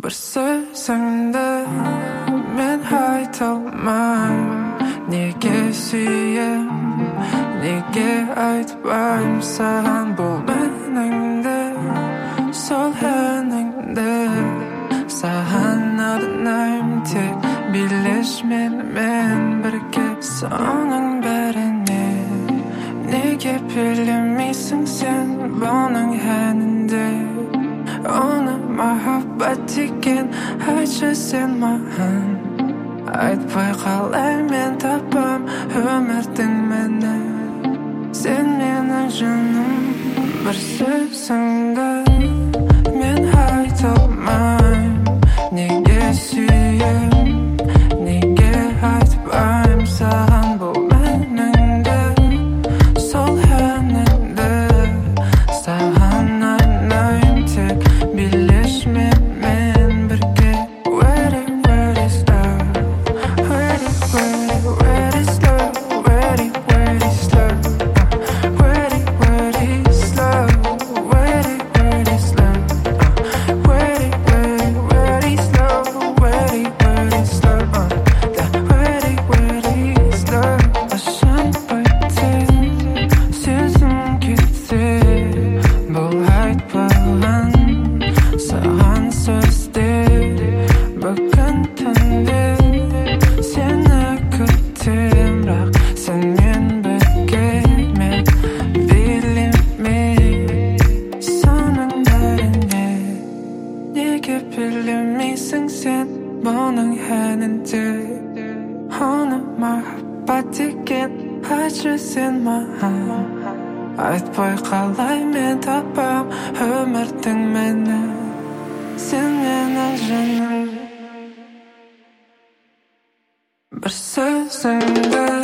Bir sözіңді мен айта алмаймын. Неге сүйем, неге айтпаймын саған бұл меніңді, сол әніңді. Саған арнаймын тек билеш менімен бірге. Соның бәріне неге билемейсің сен бұның әнінде? Оны махаббат деген айтшы сен маған. Айтпай қалай мен тапам өмірдің мәні. Сен менің жаным, бір сөзіңді мен айта алмаймын. Неге сүйем, неге айтпаймын саған бұл меніңді, сол әніңді. Саған арнаймын тек билеш менімен бірге. Where is love? Where is love? Where is love? Where is love? Where is love? Where is love? Where is love? Ашан байтын сезім кетсе, бұл айтпаған саған сөздер. Бүгін түнде сені күтем, бірақ сенмен бірге мен билемей. Соның бәріне неге билемейсің сен бұның әнінде? Оны махаббат деген айтшы сен маған. Айтпай қалай мен тапам өмірдің мәні. Сен менің жаным, бір сөзіңді